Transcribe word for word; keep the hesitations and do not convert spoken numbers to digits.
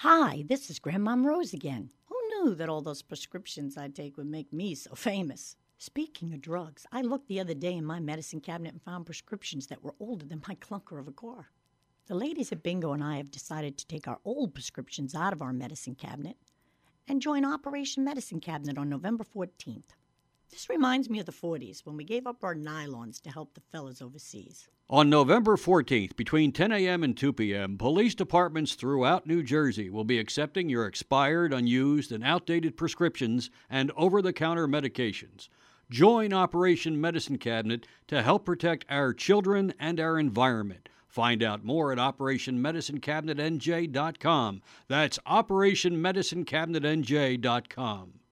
Hi, this is Grandmom Rose again. Who knew that all those prescriptions I'd take would make me so famous? Speaking of drugs, I looked the other day in my medicine cabinet and found prescriptions that were older than my clunker of a car. The ladies at Bingo and I have decided to take our old prescriptions out of our medicine cabinet and join Operation Medicine Cabinet on November fourteenth. This reminds me of the forties when we gave up our nylons to help the fellas overseas. On November fourteenth, between ten a.m. and two p.m., police departments throughout New Jersey will be accepting your expired, unused, and outdated prescriptions and over-the-counter medications. Join Operation Medicine Cabinet to help protect our children and our environment. Find out more at operation medicine cabinet n j dot com. That's operation medicine cabinet n j dot com.